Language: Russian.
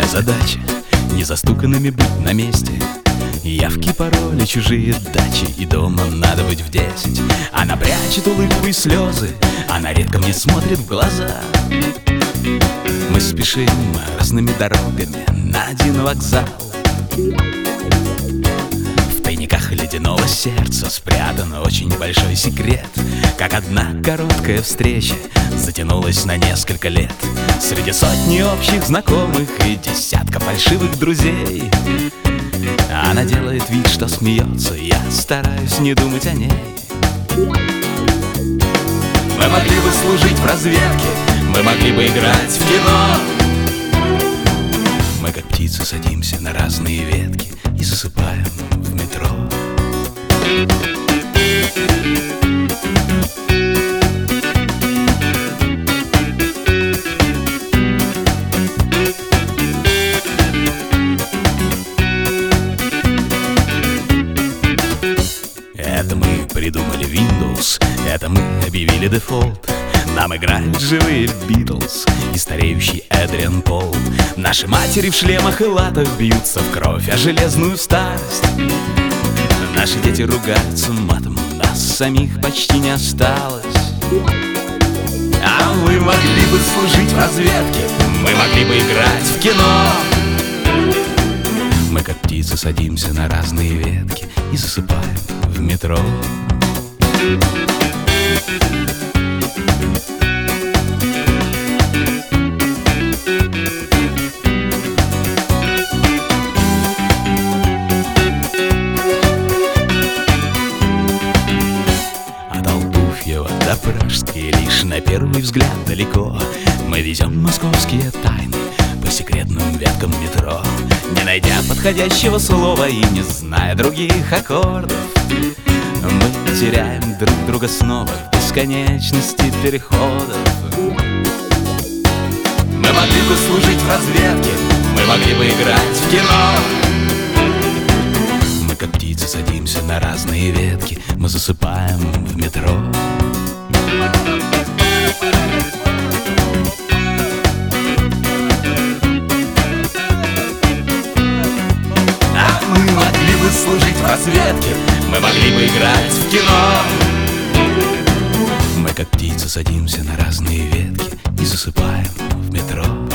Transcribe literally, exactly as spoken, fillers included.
Моя задача незастуканными быть на месте. Явки, пароли, чужие дачи, и дома надо быть в десять. Она прячет улыбку и слезы, она редко мне смотрит в глаза. Мы спешим разными дорогами на один вокзал. В тайниках ледяного сердца спрятан очень большой секрет. Как одна короткая встреча затянулась на несколько лет. Среди сотни общих знакомых и десятка фальшивых друзей она делает вид, что смеется, я стараюсь не думать о ней. Мы могли бы служить в разведке, мы могли бы играть в кино. Мы как птицы садимся на разные ветки и засыпаем в метро. Это мы придумали Windows, это мы объявили дефолт. Нам играют живые Битлз и стареющий Эдриан Пол. Наши матери в шлемах и латах бьются в кровь о железную старость. Наши дети ругаются матом, нас самих почти не осталось. А мы могли бы служить в разведке, мы могли бы играть в кино. Мы как птицы садимся на разные ветки и засыпаем в метро. От Алпуфьева до Пражской лишь на первый взгляд далеко. Мы везем московские тайны по секретным веткам метро. Не найдя подходящего слова и не зная других аккордов, мы теряем друг друга снова в бесконечности переходов. Мы могли бы служить в разведке, мы могли бы играть в кино. Мы как птицы садимся на разные ветки, мы засыпаем в метро. А мы могли бы служить в разведке, мы могли бы играть в кино. Мы как птицы садимся на разные ветки и засыпаем в метро.